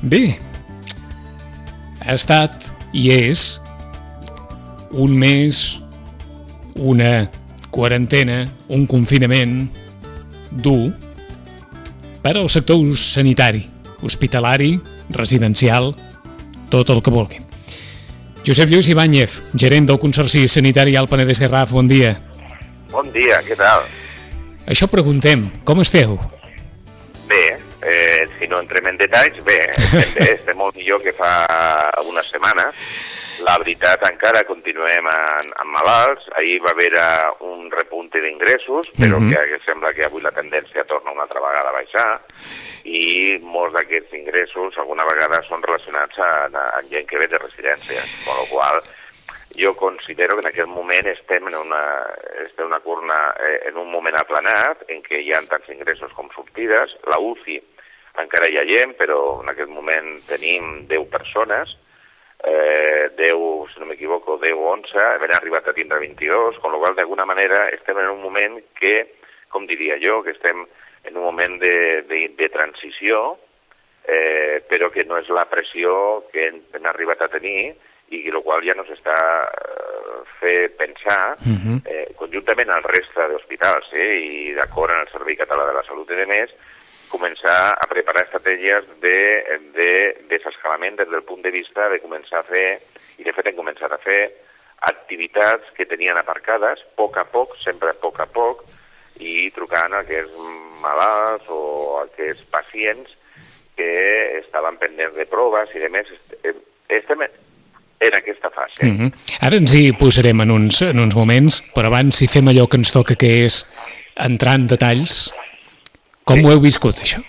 Bé, ha estat i és un mes, una quarantena, un confinament dur per al sector sanitari, hospitalari, residencial, tot el que vulguin. Josep Lluís Ibáñez, gerent del Consorci Sanitari Alt Penedès Garraf, bon dia. Bon dia, què tal? Això preguntem, com esteu? Bé, si no entrem en detalls, bé, estem molt millor que fa unes setmanes. La veritat, encara continuem amb malalts. Ahir va haver un repunte d'ingressos, però que sembla que avui la tendència torna una altra vegada a baixar, i molts d'aquests ingressos alguna vegada són relacionats amb gent que ve de residències, amb la qual jo considero que en aquest moment estem en un moment aplanat en què hi ha tants ingressos com sortides. La UCI encara hi ha gent, però en aquest moment tenim 10 persones, 10, si no m'equivoco, 10 o 11, hem arribat a tindre 22, amb la qual d'alguna manera estem en un moment que, com diria jo, que estem en un moment de transició, però que no és la pressió que hem arribat a tenir, i el qual ja nos està fer pensar, conjuntament al reste d'hospitals, i d'acord amb el Servei Català de la Salut i demés, començar a preparar estratègies de desescalament des del punt de vista de començar a fer, i de fet hem començat a fer, activitats que tenien aparcades, a poc a poc, sempre a poc, i trucant a aquests malalts o a aquests pacients que estaven pendents de proves i demés. Estem en aquesta fase. Ara ens hi posarem en uns moments, però abans si fem allò que ens toca, que és entrar en detalls. Com ho heu viscut, això?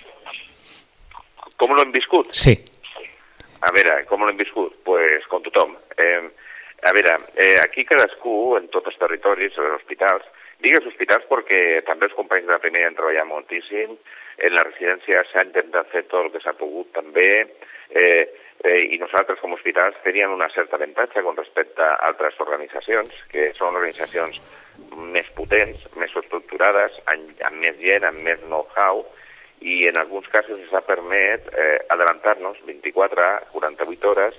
Com ho hem viscut? Sí. A veure, com ho hem viscut? Pues com tothom. A veure, aquí cadascú, en tots els territoris, els hospitals, digues hospitals perquè també els companys de la PNI han treballat moltíssim, en la residència s'ha intentat fer tot el que s'ha pogut també, i nosaltres com a hospitals teníem una certa avantatge con respecte a altres organitzacions, que són organitzacions més potents, més estructurades, amb més gent, amb més know-how, i en alguns casos ens ha permès adelantar-nos 24 a 48 hores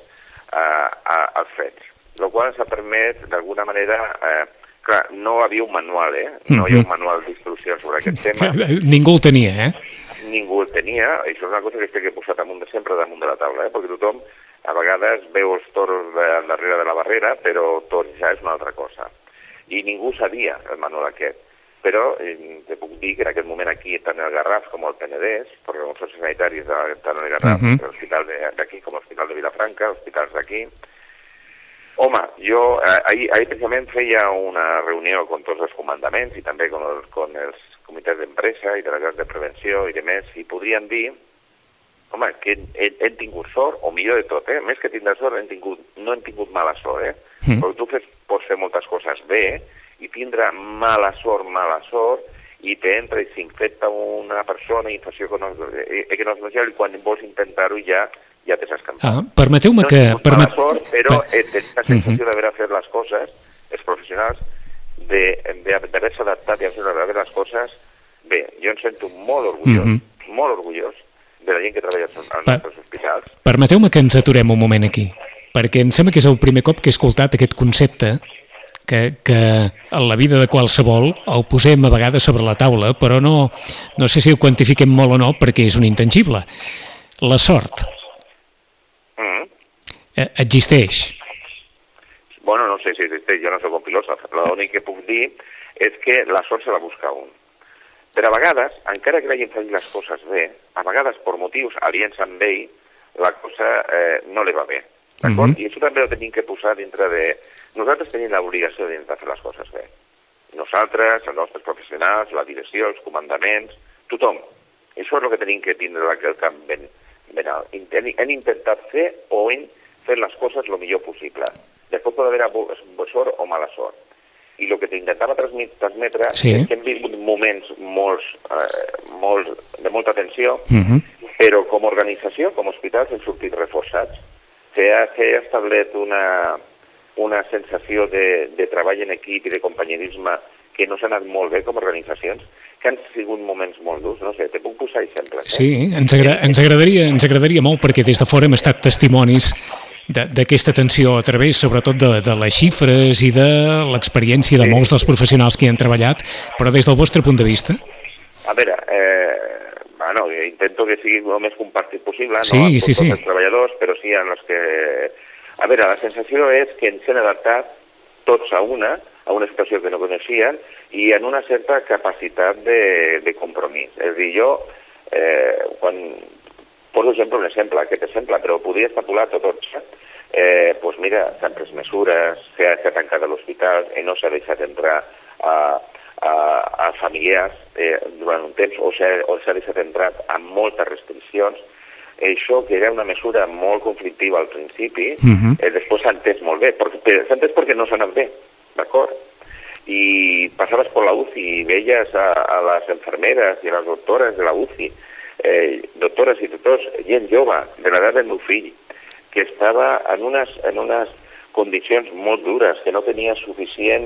als fets, el qual ens ha permès d'alguna manera... Clar, no havia un manual, no hi ha un manual d'instruccions sobre aquest tema. Ningú el tenia, Ningú el tenia, i això és una cosa que estic posat sempre damunt de la taula, perquè tothom a vegades veu els toros darrere de la barrera, però tot ja és una altra cosa. I ningú sabia el manual aquest. Però te puc dir que en aquest moment aquí, tant el Garraf com el Penedès, perquè els socios sanitaris tant el Garraf, l'hospital d'aquí com l'hospital de Vilafranca, hospitals d'aquí. Home, jo ahir precisament feia una reunió amb tots els comandaments i també amb els comitès d'empresa i delegats de prevenció i demés, i podrien dir, home, que hem tingut sort, o millor de tot, més que tindre sort, no hem tingut mala sort, perquè tu pots fer moltes coses bé i tindre mala sort, i t'entra i s'infecta una persona, infecció econòmica, i quan vols intentar-ho ja t'has escampat. Permeteu-me que... No tinc mala sort, però tens la sensació d'haver fet les coses, els professionals, d'haver-se adaptat i haver les coses bé. Jo em sento molt orgullós de la gent que treballa als nostres hospitals. Permeteu-me que ens aturem un moment aquí, perquè em sembla que és el primer cop que he escoltat aquest concepte que en la vida de qualsevol el posem a vegades sobre la taula, però no sé si el quantifiquem molt o no, perquè és un intangible. La sort existeix? Bueno, no sé si existeix, jo no soc un filòsof. L'únic que puc dir és que la sort se la busca un. Però a vegades, encara que la gent faci les coses bé, a vegades per motius aliens amb ell, la cosa no li va bé. D'acord? I això també ho tenim que posar dintre de... Nosaltres tenim l'obligació de fer les coses bé. Nosaltres, els nostres professionals, la direcció, els comandaments, tothom. Això és el que tenim que tindre el camp ben alt. Hem intentat fer o hem fet les coses el millor possible. Després pot haver sort o mala sort. I el que t'intentava transmetre és que hem viscut moments de molta tensió, però com a organització, com a hospitals, hem sortit reforçats. S'ha establert una sensació de treball en equip i de companyerisme que no s'ha anat molt bé com a organitzacions, que han sigut moments molt durs, no sé, te puc posar exemples. Sí, ens agradaria molt, perquè des de fora hem estat testimonis d'aquesta tensió a través, sobretot, de les xifres i de l'experiència de molts dels professionals que hi han treballat, però des del vostre punt de vista? A veure, intento que sigui el més compartit possible, sí, no amb tots els treballadors, però sí en els que... A veure, la sensació és que ens hem adaptat tots a una situació que no coneixien i en una certa capacitat de compromís. És a dir, jo, quan poso un exemple, però podria extrapolar tot, doncs mira, s'han pres mesures, s'ha tancat l'hospital, no s'ha deixat entrar a familiars durant un temps, o s'ha deixat entrar amb moltes restriccions. Això, que era una mesura molt conflictiva al principi, després s'ha entès molt bé, s'ha entès perquè no s'ha anat bé, d'acord? I passaves per la UCI i veies a les enfermeres i a les doctores de la UCI, doctores i doctors, gent jove, de l'edat del meu fill, que estava en unes condicions molt dures, que no tenia suficient...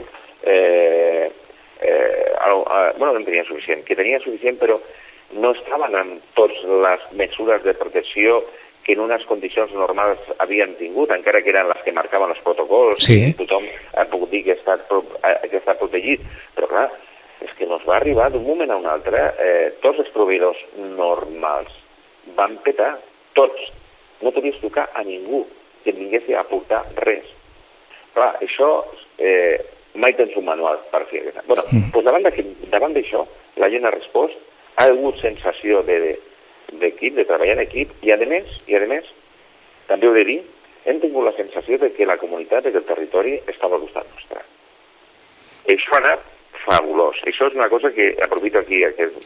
no tenia suficient, que tenia suficient però no estaven amb totes les mesures de protecció que en unes condicions normals havien tingut, encara que eren les que marcaven els protocols, i tothom ha pogut dir que està protegit. Però clar, és que ens va arribar d'un moment a un altre, tots els proveïdors normals van petar, tots. No podies tocar a ningú que vingués a aportar res. Clar, això mai tens un manual per fer aquesta. Doncs davant d'això, la gent ha respost, ha hagut sensació d'equip, de treballar en equip, i a més, també ho he de dir, hem tingut la sensació de que la comunitat, que el territori estava al costat nostre. Això ha anat fabulós. Això és una cosa que aprofito aquí,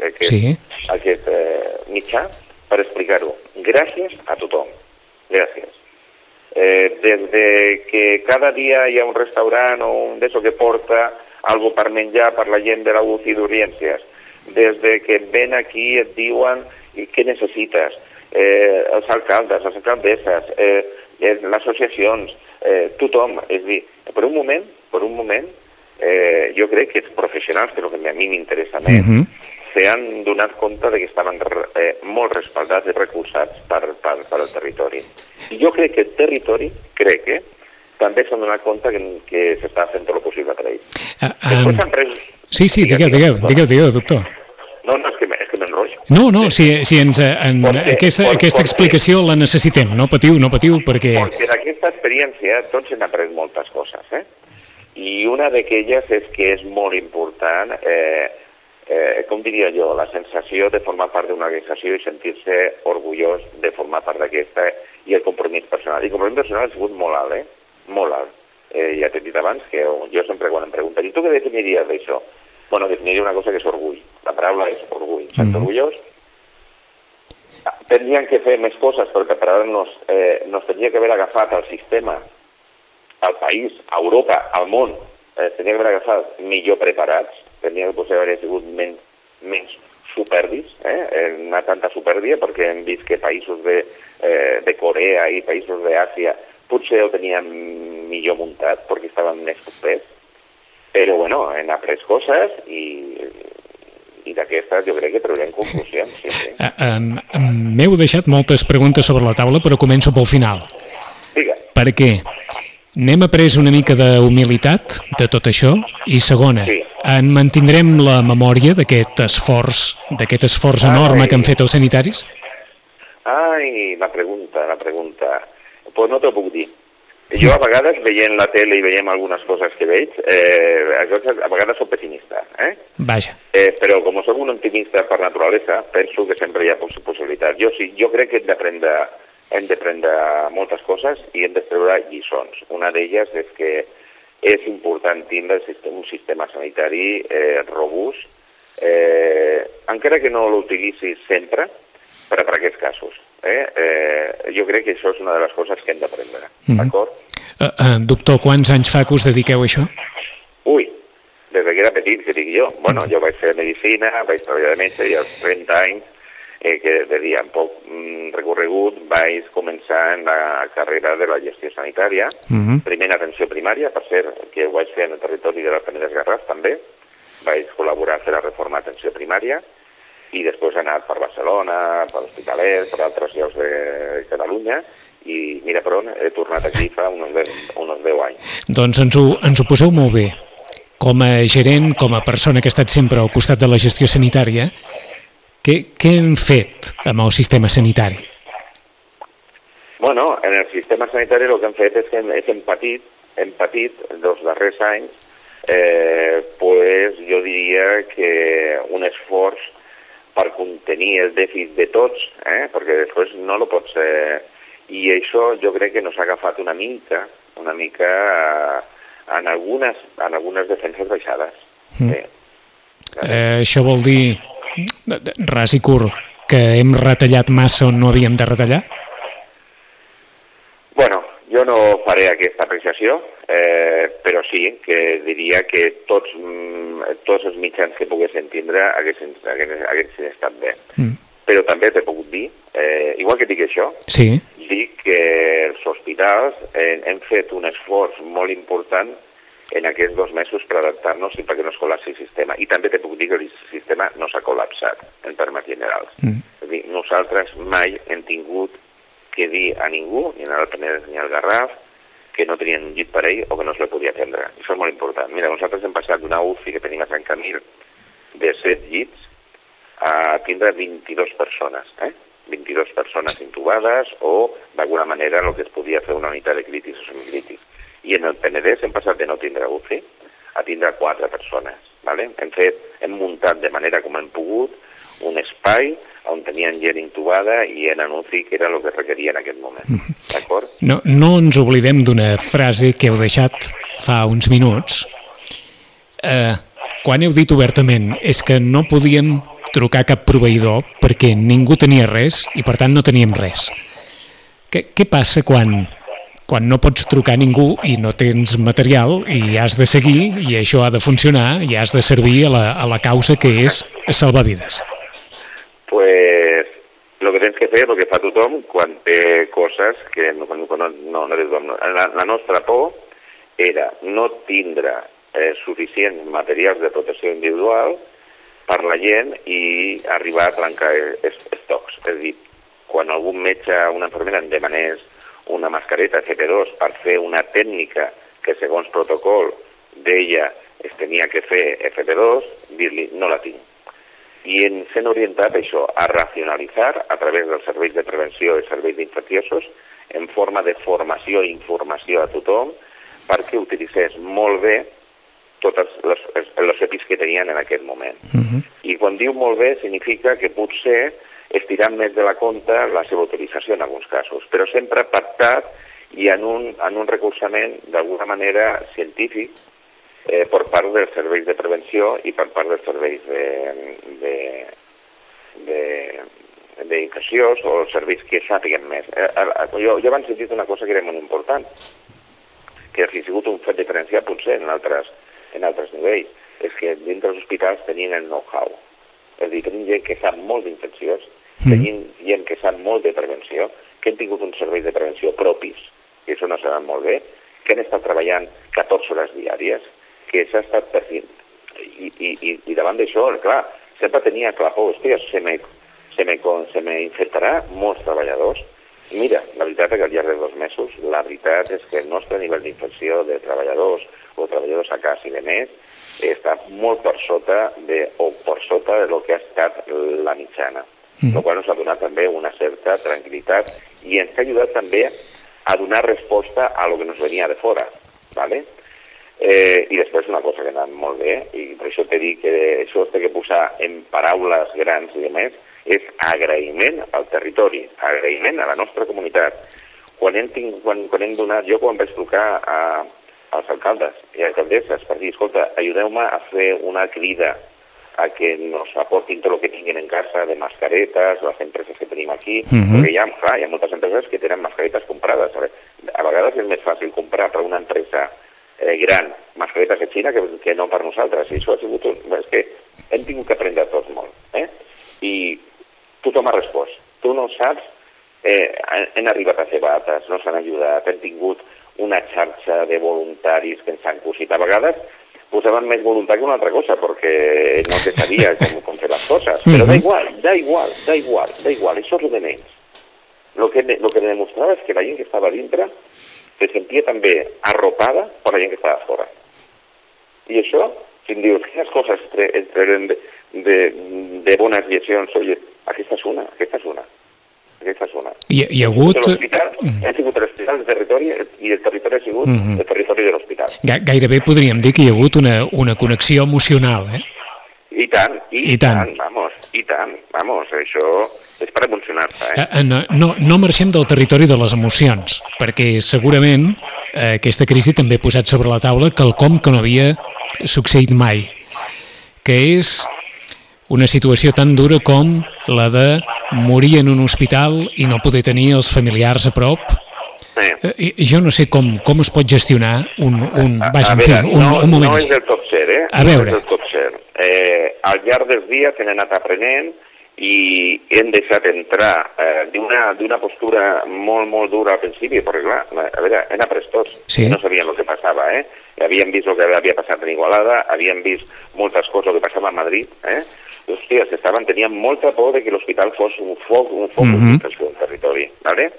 aquest mitjà, per explicar-ho. Gràcies a tothom. Gràcies. Des de que cada dia hi ha un restaurant o un d'això que porta algo per menjar per la gent de la UCI d'urgències, des de que ven aquí i et diuen què necessites, els alcaldes, les alcaldesses, les associacions, tothom. És a dir, per un moment, jo crec que els professionals, que és el que a mi m'interessa més, s'han donat compte que estaven molt respaldats i recolzats pel territori. I jo crec que el territori, també s'han donat compte que s'està fent tot el possible per ells. Després han pres... Sí, digueu, doctor. No, és que m'enrotllo. No, si aquesta explicació la necessitem, no patiu, perquè... Perquè en aquesta experiència tots hem après moltes coses, i una d'aquelles és que és molt important, com diria jo, la sensació de formar part d'una organització i sentir-se orgullós de formar part d'aquesta, i el compromís personal. I el compromís personal ha sigut molt alt, molt alt. Ja t'he dit abans que jo sempre quan em pregunten i tu què definiries d'això? Bueno, definiria una cosa que és orgull. La paraula és orgull. Sent orgullós. Tendríem que fer més coses per preparar-nos. Nos tenia que haver agafat al sistema, al país, a Europa, al món. Tenia que haver agafat millor preparats. Tenia que potser haver sigut menys supèrbis, no tanta supèrbia, perquè hem vist que països de Corea i països d'Àsia potser ho teníem millor muntat perquè estaven més propers, però bueno, hem après coses i d'aquestes jo crec que traurem conclusions. Sí. M'heu deixat moltes preguntes sobre la taula, però començo pel final. Digues. Per què? N'hem après una mica d'humilitat de tot això, i segona, en mantindrem la memòria d'aquest esforç enorme que han fet els sanitaris? La pregunta. Pues no t'ho puc dir. Jo a vegades, veient la tele i veiem algunes coses que veig, a vegades soc pessimista. Vaja. Però com soc un optimista per naturalesa, penso que sempre hi ha possibilitats. Jo crec que hem d'aprendre moltes coses i hem de treure lliçons. Una d'elles és que és important tindre un sistema sanitari robust, encara que no l'utilitzis sempre, per a aquests casos. Jo crec que això és una de les coses que hem d'aprendre. D'acord? Doctor, quants anys fa que us dediqueu a això? Des que era petit, que dic jo. Bueno, jo vaig fer medicina, vaig treballar de metge i als 30 anys, que de dir amb poc recorregut, vaig començar en la carrera de la gestió sanitària, primer en atenció primària, per cert, que ho vaig fer en el territori de les Penedès Garraf també, vaig col·laborar a fer la reforma d'atenció primària i després he anat per Barcelona, per l'Hospitalet, per altres llocs de Catalunya i mira per on he tornat aquí fa uns 10 anys. Doncs ens ho poseu molt bé. Com a gerent, com a persona que ha estat sempre al costat de la gestió sanitària, què hem fet amb el sistema sanitari? Bueno, en el sistema sanitari el que hem fet és que hem patit els darrers anys, pues jo diria que un esforç per contenir el dèficit de tots, perquè després no lo pots... I això jo crec que nos ha agafat una mica en algunes defenses baixades. Això vol dir, ras i curt, que hem retallat massa on no havíem de retallar? Bueno, jo no faré aquesta apreciació, però sí que diria que tots els mitjans que poguessin tindre haguessin estat bé. Però també t'he pogut dir, igual que dic això, sí, dic que els hospitals hem fet un esforç molt important en aquests 2 mesos per adaptar-nos i perquè no es col·lapsi el sistema. I també t'he pogut dir que el sistema no s'ha col·lapsat en termes generals. És a dir, nosaltres mai hem tingut que dir a ningú, ni al Penedès ni al Garraf, que no tenien un llit per ell o que no es le podia atendre. Això és molt important. Mira, nosaltres hem passat d'una UCI que tenim a Sant Camil de 7 llits a tindre 22 persones, 22 persones intubades o, d'alguna manera, el que es podia fer una unitat de crítics o semicrítics. I en el Penedès hem passat de no tindre UCI a tindre 4 persones. ¿vale? Hem muntat de manera com hem pogut un espai on tenien gent intubada i en UCI, que era el que requeria en aquest moment. D'acord? No ens oblidem d'una frase que heu deixat fa uns minuts. Quan heu dit obertament és que no podíem trucar cap proveïdor perquè ningú tenia res i per tant no teníem res. Què passa quan no pots trucar a ningú i no tens material i has de seguir i això ha de funcionar i has de servir a la causa que és salvar vides? Pues lo que tens que fer, el que fa tothom quan té coses que no té tothom. La nostra por era no tindre suficients materials de protecció individual per la gent i arribar a trencar estocs. És a dir, quan algun metge o una infermera em demanés una mascareta FP2 per fer una tècnica que segons protocol d'ella es tenia que fer FP2, dir-li no la tinc. I ens hem orientat això, a racionalitzar a través dels serveis de prevenció i serveis d'infecciosos en forma de formació i informació a tothom perquè utilitzés molt bé tots els EPIs que tenien en aquest moment. I quan diu molt bé significa que potser estirant més de la compta la seva utilització en alguns casos, però sempre pactat i en un recolzament d'alguna manera científic per part dels serveis de prevenció i per part dels serveis d'infeccions o els serveis que sàpiguen més. Jo abans he dit una cosa que era molt important, que ha sigut un fet diferenciat potser en altres nivells, és que dintre dels hospitals tenien el know-how. És a dir, tenim gent que sap molt d'infeccions, tenim gent que sap molt de prevenció, que han tingut uns serveis de prevenció propis, que això no saben molt bé, que han estat treballant 14 hores diàries, que s'ha estat perfint. I davant d'això, clar, sempre tenia clar, hòstia, se me infectarà molts treballadors. I mira, la veritat és que al llarg de 2 mesos, la veritat és que el nostre nivell d'infecció de treballadors o treballadors a casa i de més està molt per sota de lo que ha estat la mitjana. El qual ens ha donat també una certa tranquil·litat i ens ha ajudat també a donar resposta a lo que ens venia de fora. ¿vale? I després una cosa que ha anat molt bé, i per això t'he dit que això té que posar en paraules grans i demés, és agraïment al territori, agraïment a la nostra comunitat. Quan hem donat, jo quan vaig trucar als alcaldes i alcaldesses per dir, escolta, ajudeu-me a fer una crida a que nos aportin tot el que tinguin en casa de mascaretes, les empreses que tenim aquí, perquè hi ha moltes empreses que tenen mascaretes comprades. A vegades és més fàcil comprar per una empresa gran mascaretes de Xina que no per nosaltres. I això ha sigut és que hem tingut que aprendre tots molt. I tothom ha respost. Tu no saps, hem arribat a fer bates, no s'han ajudat, hem tingut una xarxa de voluntaris que ens han cosit. A vegades posaven més voluntat que una altra cosa, perquè no se sabia com fer les coses. Però da igual, això és el de menys. Lo que demostrava és que la gent que estava dintre se sentia també arropada per la gent que estava fora. I això, si em dius, quines coses trenen de bones llegions, oye, aquesta és una. Hi ha hagut... Ha sigut l'hospital del territori i el territori ha sigut el territori de l'hospital. Gairebé podríem dir que hi ha hagut una connexió emocional, eh? I tant, vamos, això és per emocionar-se, No marxem del territori de les emocions, perquè segurament aquesta crisi també ha posat sobre la taula quelcom que no havia succeït mai, que és una situació tan dura com la de morir en un hospital i no poder tenir els familiars a prop. Jo no sé com es pot gestionar un moment. No és del tot cert, A veure. No és del tot cert. Al llarg dels dies hem anat aprenent i hem deixat entrar d'una postura molt dura al principi, perquè clar, a veure, hem après tots, no sabien el que passava, Havíem vist el que havia passat en Igualada, havíem vist moltes coses, el que passava a Madrid, Hòstia, tenien molta por de que l'hospital fos un foc d'infecció del territori, ¿vale?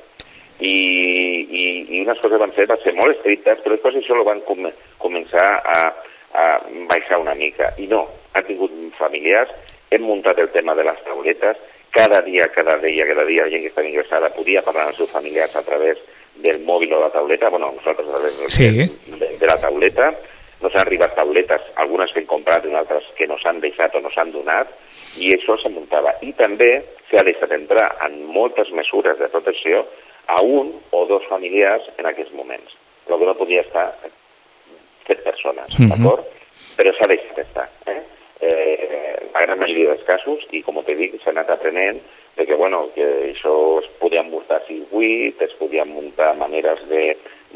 I unes coses van ser molt estrictes, però després això ho van començar a baixar una mica. I no, han tingut familiars, hem muntat el tema de les tauletes, cada dia la gent que estava ingressada podia parlar amb els seus familiars a través del mòbil o la tauleta, bueno, nosaltres a través de la tauleta. Nos han arribat tauletes, algunes que hem comprat i altres que nos han deixat o nos han donat, i això se muntava. I també s'ha deixat entrar en moltes mesures de protecció a un o dos familiars en aquests moments. El que no podia estar 7 persones, d'acord? Però s'ha deixat estar. La gran majoria dels casos, i com te dic, s'ha anat aprenent que, que això es podien muntar circuits, es podien muntar maneres de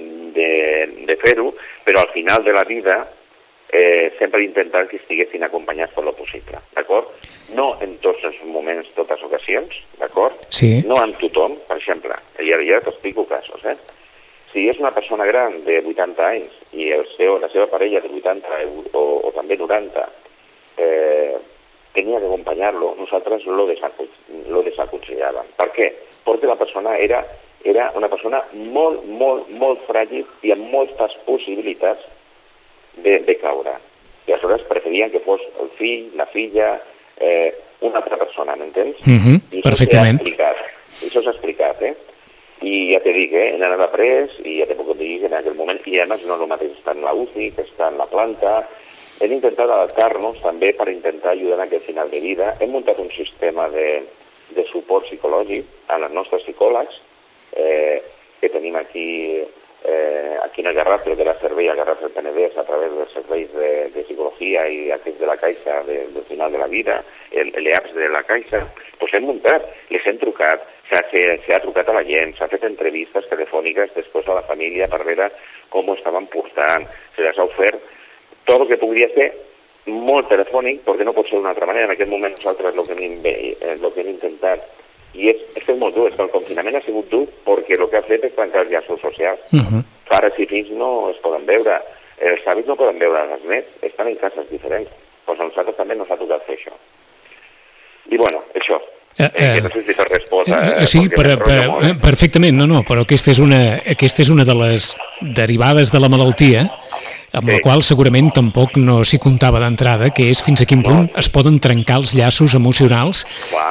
fer-ho, però al final de la vida sempre intentant que estiguessin acompanyats per lo possible, d'acord? No en tots els moments, totes les ocasions, d'acord? Sí. No amb tothom, per exemple, i ara t'explico casos, Si és una persona gran de 80 anys i la seva parella de 80 o també 90 tenia que acompanyar-lo, nosaltres lo desaconsellàvem. Per què? Perquè la persona era una persona molt fràgil i amb moltes possibilitats de caure. I aleshores preferien que fos el fill, la filla, una altra persona, m'entens? Perfectament. Això s'ha explicat, I ja te dic, hem anat après, i ja te puc dir que en aquell moment, i a més no el mateix està en la UCI, que està en la planta. Hem intentat adaptar-nos també per intentar ajudar en aquest final de vida. Hem muntat un sistema de suport psicològic a les nostres psicòlegs, que tenim aquí en el Garraf, però de la servei al Garraf del Penedès a través dels serveis de psicologia i aquests de la Caixa del final de la vida, l'EAPS de la Caixa, doncs hem muntat, les hem trucat, s'ha trucat a la gent, s'ha fet entrevistes telefòniques després a la família per veure com ho estaven portant, se les ha ofert tot el que podria ser molt telefònic, perquè no pot ser d'una altra manera. En aquest moment nosaltres el que hem intentat, i és que és molt dur, és que el confinament ha sigut dur perquè el que ha fet és trencar els llaços socials. Pares i fills no es poden veure, els avis no poden veure els nets, estan en cases diferents. Doncs a nosaltres també nos ha tocat fer això. I bueno, això. Que no sé si te resposa. Sí, perfectament, no, però aquesta és una de les derivades de la malaltia amb la qual segurament tampoc no s'hi comptava d'entrada, que és fins a quin punt es poden trencar els llaços emocionals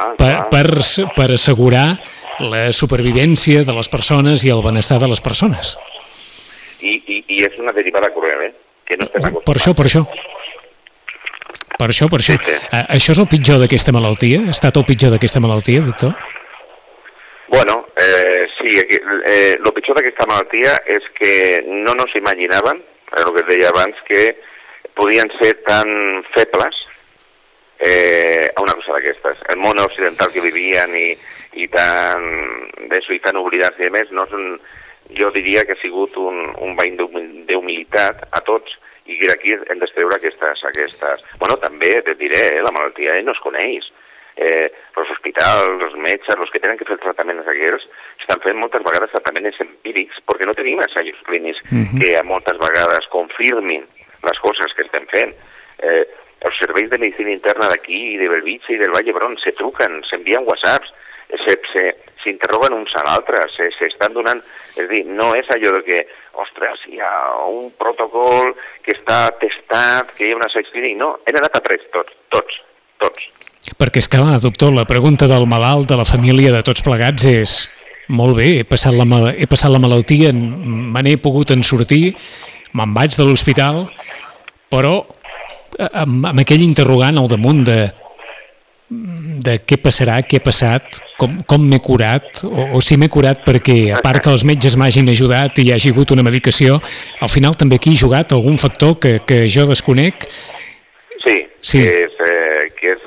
per assegurar la supervivència de les persones i el benestar de les persones. I és una derivada cruel, que no estem acostumats. Per això. Sí. Això és el pitjor d'aquesta malaltia? Ha estat el pitjor d'aquesta malaltia, doctor? Bueno, sí, el pitjor d'aquesta malaltia és que no nos imaginaven, el que es deia abans, que podien ser tan febles a una cosa d'aquestes. El món occidental que vivien i tan oblidats i més, no jo diria que ha sigut un bany d'humilitat a tots, i que aquí hem d'estreure aquestes... Bueno, també et diré, la malaltia no es coneix. Els hospitals, els metges, els que tenen que fer els tractaments aquells, estan fent moltes vegades tractaments empírics perquè no tenim assajos clínics que moltes vegades confirmin les coses que estem fent. Els serveis de medicina interna d'aquí, i de Bellvitge i del Vall d'Hebron, se truquen, s'envien whatsapps, s'interroguen uns a l'altres, s'estan donant... És a dir, no és allò de que, ostres, hi ha un protocol que està testat, que hi ha una sex clinic. No, hem anat a prest, tots. Perquè és clar, doctor, la pregunta del malalt, de la família, de tots plegats és... Molt bé, he passat la malaltia, me n'he pogut en sortir, me'n vaig de l'hospital, però amb aquell interrogant al damunt de què passarà, què ha passat, com m'he curat, o si m'he curat perquè, a part que els metges m'hagin ajudat i hi hagi hagut una medicació, al final també aquí ha jugat algun factor que jo desconec? Sí. Que és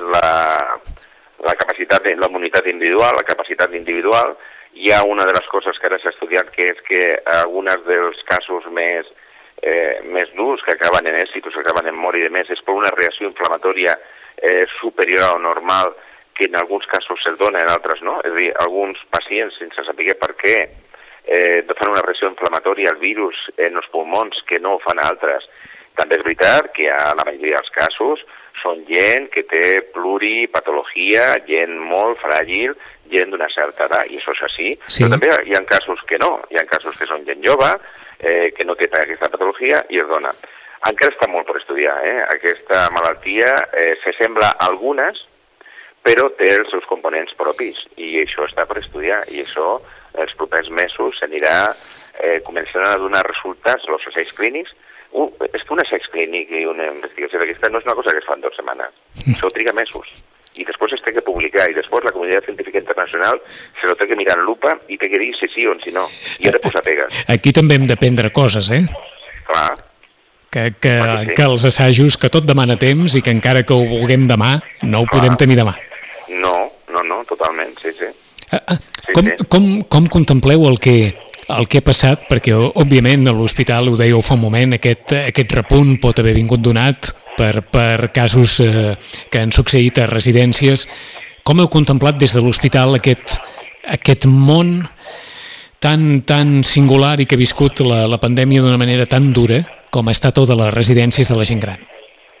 la capacitat, la immunitat individual, la capacitat individual. Hi ha una de les coses que ara s'ha estudiat, que és que alguns dels casos més durs que acaben en èxit o que acaben en mort i demés és per una reacció inflamatòria superior a lo normal, que en alguns casos se'l dona, en altres no. És a dir, alguns pacients, sense saber per què, fan una reacció inflamatòria al virus en els pulmons que no ho fan altres. També és veritat que a la majoria dels casos són gent que té pluripatologia, gent molt fràgil, gent d'una certa edat, i això és així. Sí. Però també hi ha casos que no, hi ha casos que són gent jove, que no té aquesta patologia i es dona. Encara està molt per estudiar, Aquesta malaltia s'assembla a algunes, però té els seus components propis, i això està per estudiar, i això els propers mesos s'anirà començant a donar resultats, els assaigs clínics. És que un assaig clínic i una investigació d'aquesta no és una cosa que es fa en 2 setmanes, això triga mesos. I després es té que publicar, i després la comunitat científica internacional se lo té que mirar en lupa i té que dir si sí o si no, i ha de posar pegues. Aquí també hem d'aprendre coses, Clar. Que els assajos, que tot demana temps i que encara que ho vulguem demà, no ho podem tenir demà. No, totalment, sí. Com contempleu el que ha passat? Perquè, òbviament, a l'hospital, ho dèieu fa un moment, aquest repunt pot haver vingut donat per casos que han succeït a residències. Com heu contemplat des de l'hospital aquest món tan singular i que ha viscut la pandèmia d'una manera tan dura com ha estat el de les residències de la gent gran?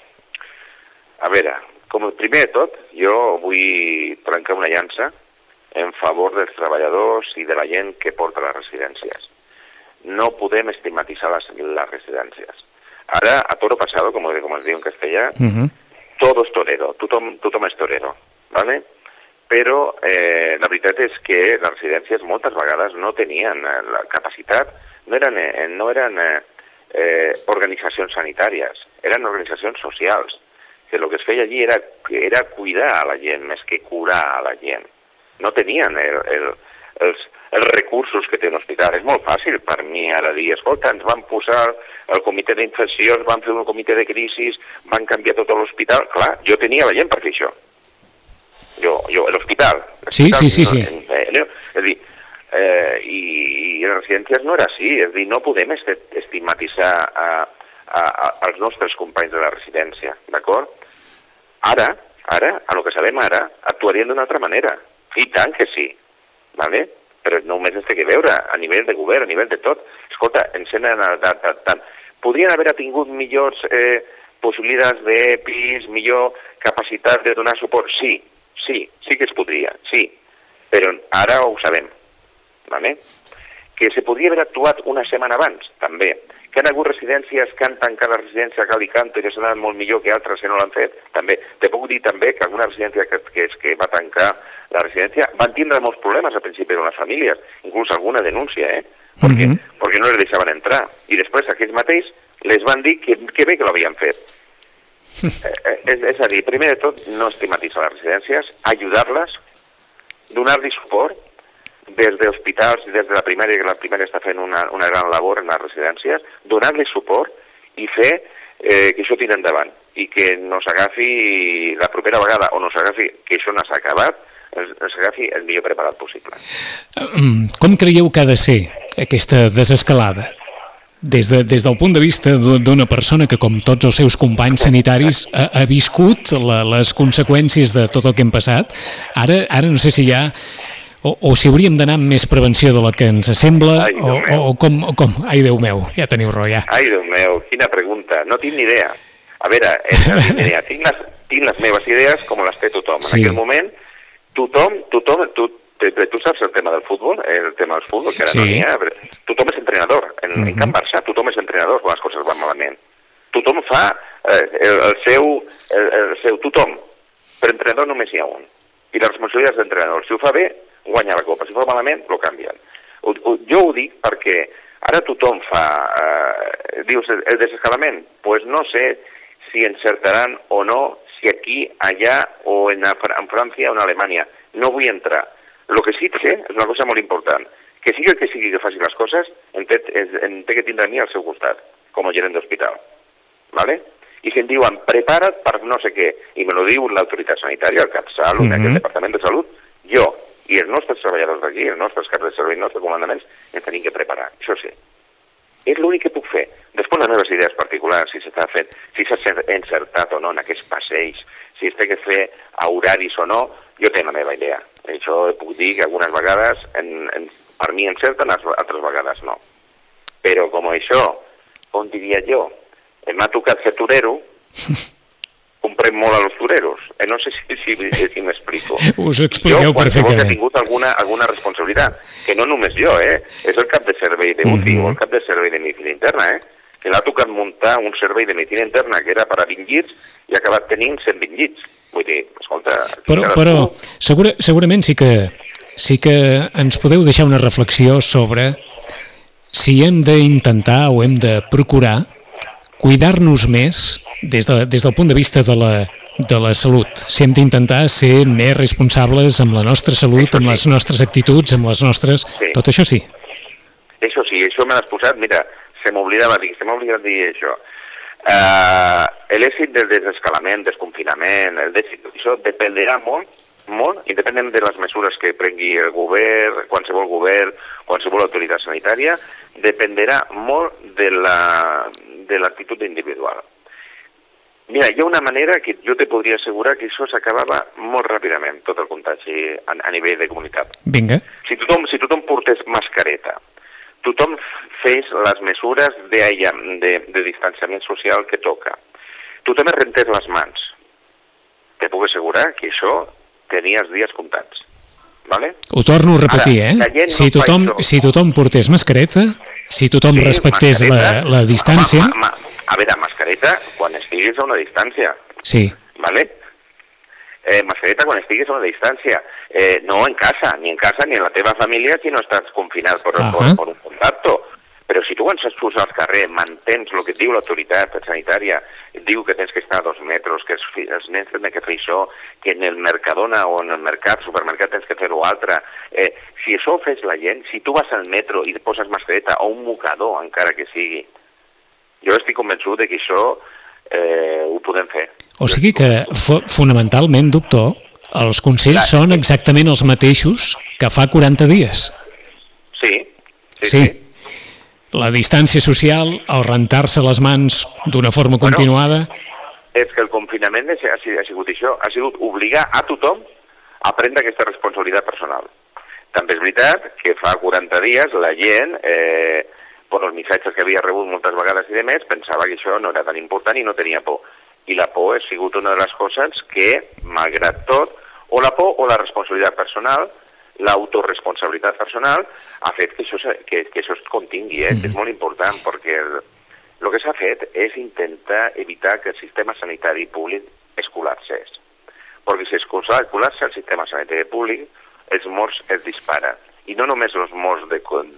A veure, primer de tot, jo vull trencar una llança en favor dels treballadors i de la gent que porta les residències. No podem estigmatitzar les residències. Ara, a toro pasado, com es diu en castellà, todo es torero, tothom és torero, ¿vale? Però la veritat és que les residències moltes vegades no tenien la capacitat, no eren organitzacions sanitàries, eren organitzacions socials, que el que es feia allí era cuidar a la gent més que curar a la gent. No tenien els recursos que té un hospital. És molt fàcil per mi ara dir, escolta, ens van posar el comitè d'infeccions, van fer un comitè de crisis, van canviar tot l'hospital. Clar, jo tenia la gent per fer això. L'hospital. Sí. És a dir, i les residències no era així. És a dir, no podem estigmatitzar els nostres companys de la residència, d'acord? Ara, a lo que sabem ara, actuarien d'una altra manera. I tant que sí, ¿vale? Però només es té que veure a nivell de govern, a nivell de tot. Escolta, podrien haver tingut millors possibilitats d'EPIs, millor capacitat de donar suport? Sí que es podria, sí. Però ara ho sabem, ¿vale? Que se podria haver actuat una setmana abans, també. Que han hagut residències que han tancat la residència a cal i canto i que s'han anat molt millor que altres que no l'han fet, també. Te puc dir també que alguna residència que va tancar la residència van tindre molts problemes al principi de les famílies, inclús alguna denúncia, perquè no les deixaven entrar. I després aquells mateix les van dir que bé que l'havien fet. És a dir, primer de tot, no estigmatitzar les residències, ajudar-les, donar-li suport, des d'hospitals i des de la primària, que la primària està fent una gran labor en les residències, donar-li suport i fer que això tiri endavant i que no s'agafi la propera vegada o no s'agafi que això no s'ha acabat, s'agafi el millor preparat possible. Com creieu que ha de ser aquesta desescalada? Des del punt de vista d'una persona que, com tots els seus companys sanitaris, ha viscut les conseqüències de tot el que hem passat, ara no sé si hi ha o si hauríem d'anar amb més prevenció de la que ens sembla, o com... Ai, Déu meu, ja teniu raó, ja. Ai, Déu meu, quina pregunta. No tinc ni idea. A veure, no tinc ni idea. Tinc les meves idees com les té tothom. En aquell moment, tothom, tu saps el tema del futbol, el tema del futbol, que ara no n'hi ha. Tothom és entrenador. En Can Barça tothom és entrenador quan les coses van malament. Tothom fa el seu tothom. Per entrenador només hi ha un. I la responsabilitat és d'entrenador. Si ho fa bé, guanya la copa. Si ho fa malament, lo canvien. Jo ho dic perquè ara tothom fa... dius, el desescalament? Pues no sé si encertaran o no, si aquí, allà, o en França o en Alemanya. No vull entrar. El que sí que sé és una cosa molt important. Que sigui el que sigui que faci les coses, en té que tindre a mi al seu costat, com a gerent d'hospital. ¿Vale? I si em diuen, prepara't per no sé què, i me lo diu l'autoritat sanitària, el CapSalut, el Departament de Salut, jo i els nostres treballadors d'aquí, els nostres caps de servei, els nostres comandaments, ens tenim que preparar. Això sí. És l'únic que puc fer. Després les meves idees particulars, si s'està fent, si s'ha encertat o no en aquests passeig, si es té que fer a horaris o no, jo tenc la meva idea. Això puc dir que algunes vegades per mi encerten, altres vegades no. Però com això, com diria jo, m'ha tocat ser torero, comprem molt a los toreros. No sé si m'explico. Us expliqueu perfectament. Jo he tingut alguna responsabilitat, que no només jo, és el cap de servei d'UCI o el cap de servei de medicina interna, que l'ha tocat muntar un servei de medicina interna que era per a 20 llits i ha acabat tenint 120 llits. Vull dir, escolta... Però segurament sí que ens podeu deixar una reflexió sobre si hem d'intentar o hem de procurar cuidar-nos més des del punt de vista de la salut. Si hem d'intentar ser més responsables amb la nostra salut, amb les nostres actituds, amb les nostres... Tot això sí. Això sí, això me l'has posat, mira, se m'oblidava dir això. L'èxit del desescalament, desconfinament, això dependrà molt, independent de les mesures que prengui el govern, qualsevol autoritat sanitària, dependrà molt de l'actitud individual. Mira, hi ha una manera que jo te podria assegurar que això s'acabava molt ràpidament, tot el contagi a nivell de comunitat. Vinga. Si tothom portés mascareta, tothom fes les mesures de distanciament social que toca, tothom es rentés les mans, te puc assegurar que això tenia els dies comptats. ¿Vale? Ho torno a repetir, Si tothom portés mascareta, si tothom respectés la distància... A veure, mascareta quan estiguis a una distància. Sí. ¿Vale? Mascareta quan estiguis a una distància. No en casa, ni en la teva família si no estàs confinat per un contacto. Però si tu quan surts al carrer mantens el que et diu l'autoritat sanitària, diu que tens que estar a 2 metres, que els nens tenen que fer això, que en el Mercadona o en el supermercat tens que fer-ho altre. Si això ho fes la gent, si tu vas al metro i et poses mascareta o un mocador, encara que sigui, jo estic convençut de que això ho podem fer. O sigui que, fonamentalment, doctor, els consells són exactament els mateixos que fa 40 dies. Sí. La distància social, el rentar-se les mans d'una forma continuada... És que el confinament ha sigut això, ha sigut obligar a tothom a prendre aquesta responsabilitat personal. També és veritat que fa 40 dies la gent, per els missatges que havia rebut moltes vegades i demés, pensava que això no era tan important i no tenia por. I la por ha sigut una de les coses que, malgrat tot, o la por o la responsabilitat personal, l'autoresponsabilitat personal ha fet que això es contingui, que és molt important, perquè el que s'ha fet és intentar evitar que el sistema sanitari públic es col·lapsés. Perquè si es col·lapsa el sistema sanitari públic, els morts es disparen. I no només els morts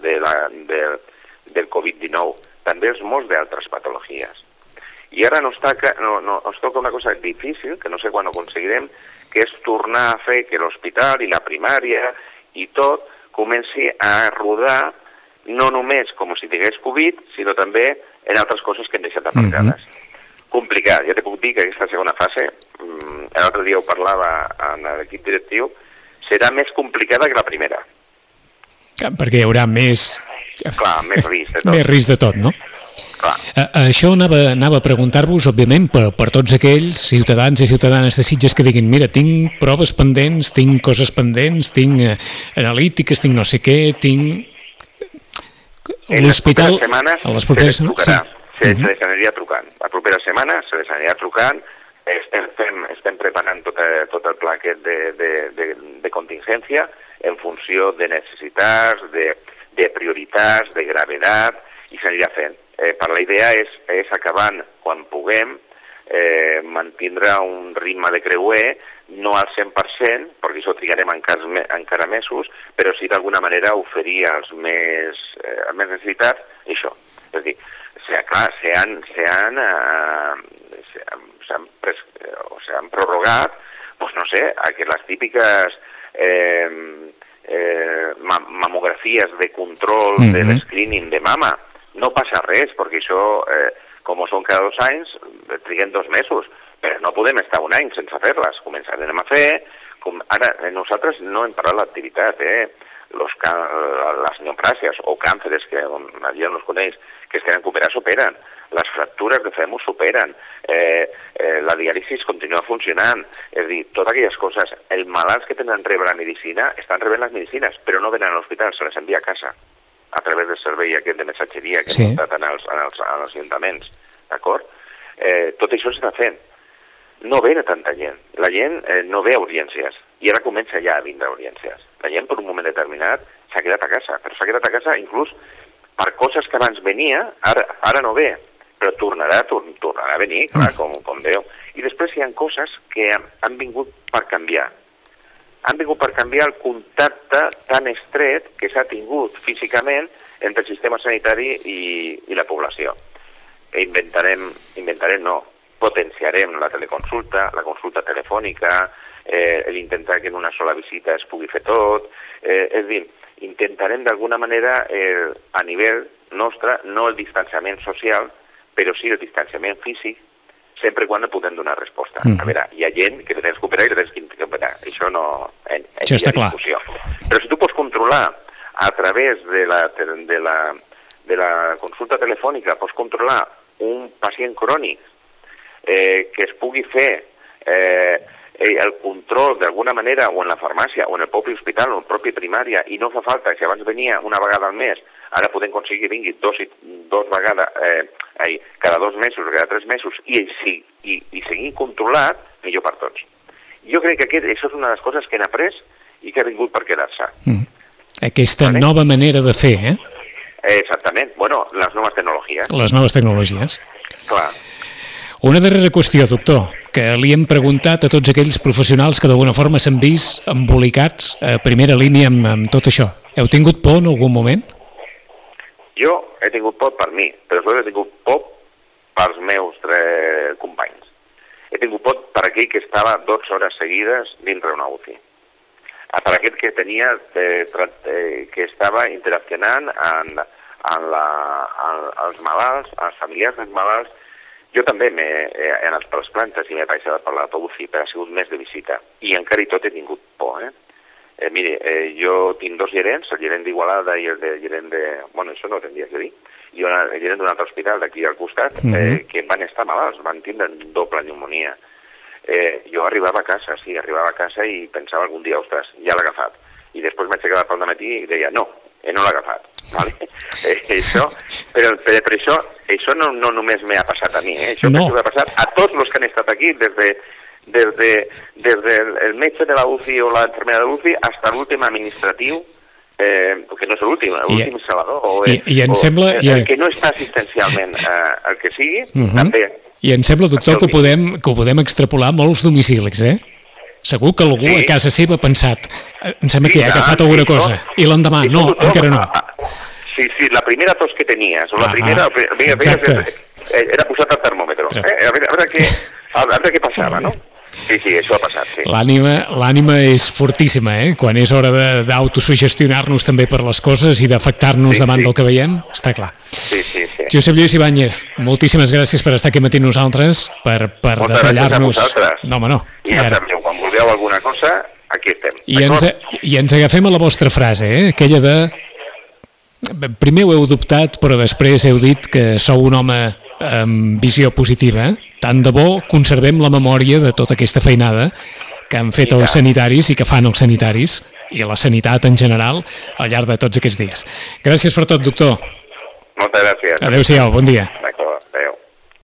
del Covid-19, també els morts d'altres patologies. I ara ens toca una cosa difícil, que no sé quan ho aconseguirem, que és tornar a fer que l'hospital i la primària i tot comenci a rodar no només com si tingués Covid, sinó també en altres coses que hem deixat aparcades. Complicat, ja te puc dir que aquesta segona fase, l'altre dia ho parlava en l'equip directiu, serà més complicada que la primera. Perquè hi haurà més... Clar, més risc de tot. Més risc de tot, no? Això anava a preguntar-vos, òbviament, per tots aquells ciutadans i ciutadanes de Sitges que diguin mira, tinc proves pendents, tinc coses pendents, tinc analítiques, tinc no sé què, tinc... L'hospital... A les properes setmanes se les aniria trucant. La propera setmana se les aniria trucant. Estem preparant tot el pla aquest de contingència en funció de necessitats, de prioritats, de gravetat, i s'anirà fent. La idea és acabant, quan puguem, mantindre un ritme de creuer, no al 100%, perquè això trigarem encara mesos, però sí d'alguna manera oferir als més necessitats això. És a dir, s'han prorrogat, doncs no sé, les típiques mamografies de control de l'escreening de mama. No passa res, perquè això, com són cada 2 anys, triguem 2 mesos, però no podem estar un any sense fer-les. Començarem a fer... Ara, nosaltres no hem parat l'activitat, les neoplàsies o cànceres, que la gent no els coneix, que es tenen que operar, s'operen. Les fractures de fèmur s'operen. La diàlisis continua funcionant. És a dir, totes aquelles coses. Els malalts que tenen rebre la medicina estan rebent les medicines, però no venen a l'hospital, se les envia a casa, a través del servei aquest de missatgeria que hem muntat als ajuntaments. D'acord? Tot això s'està fent. No ve tanta gent. La gent no ve a urgències. I ara comença ja a vindre a urgències. La gent, per un moment determinat, s'ha quedat a casa. Però s'ha quedat a casa inclús per coses que abans venia, ara no ve. Però tornarà a venir, clar, com veu. I després hi ha coses que han vingut per canviar. Han vingut per canviar el contacte tan estret que s'ha tingut físicament entre el sistema sanitari i la població. Potenciarem la teleconsulta, la consulta telefònica, l'intentar que en una sola visita es pugui fer tot. És a dir, intentarem d'alguna manera a nivell nostre, no el distanciament social, però sí el distanciament físic, sempre quan podem donar resposta. A veure, hi ha gent que tens que operar i tens que operar. Això no... Això està clar. Però si tu pots controlar a través de la consulta telefònica, pots controlar un pacient crònic que es pugui fer el control d'alguna manera o en la farmàcia o en el propi hospital o en la pròpia primària, i no fa falta, si abans venia una vegada al mes, ara podem aconseguir que vingui dos vegades cada 2 mesos, cada 3 mesos, i seguir controlat, millor per tots. Jo crec que això és una de les coses que han après i que ha vingut per quedar-se. Aquesta nova manera de fer, Exactament. Bueno, les noves tecnologies. Les noves tecnologies. Clar. Una darrera qüestió, doctor, que li hem preguntat a tots aquells professionals que d'alguna forma s'han vist embolicats a primera línia amb tot això. Heu tingut por en algun moment? Jo he tingut por per mi, però sobretot he tingut por pels meus companys. He tingut por per aquell que estava 12 hores seguides dintre una UCI. Per aquest que tenia, que estava interaccionant amb els malalts, els familiars dels malalts. Jo també he anat per les plantes i m'he passat per la UCI, però ha sigut més de visita. I encara i tot he tingut por, Mire, jo tinc 2 gerents, el gerent d'Igualada i el gerent de... Bueno, això no ho tindries de dir. I el gerent d'un altre hospital d'aquí al costat, que van estar malalts, van tindre doble pneumonia. Jo arribava a casa i pensava algun dia, ostres, ja l'ha agafat. I després m'aixecava pel matí i deia, no l'ha agafat. Vale? Per això no només m'ha passat a mi, això m'ha passat a tots els que han estat aquí, des del metge de la UCI o la infermera de l'UCI fins l'últim administratiu, que no és l'últim salvador, el que no està assistencialment, el que sigui, també. I em sembla, doctor, que ho podem extrapolar a molts domicilis, Segur que algú a casa seva ha pensat, em sembla que ha agafat alguna cosa, i l'endemà, no, encara no. Sí, la primera tos que tenies, o la primera... Era posat al termòmetre, a veure què passava, no? Sí, això ha passat, sí. L'ànima és fortíssima, quan és hora d'autosugestionar-nos també per les coses i d'afectar-nos davant del que veiem, està clar. Sí. Josep Lluís Ibáñez, moltíssimes gràcies per estar aquí amb nosaltres, per detallar-nos... No, home, no. I ja sabeu, quan vulgueu alguna cosa, aquí estem. I ens agafem a la vostra frase, aquella de primer ho heu dubtat, però després heu dit que sou un home amb visió positiva. Tant de bo conservem la memòria de tota aquesta feinada que han fet els sanitaris i que fan els sanitaris i la sanitat en general al llarg de tots aquests dies. Gràcies per tot, doctor. Moltes gràcies. Adéu-siau, bon dia.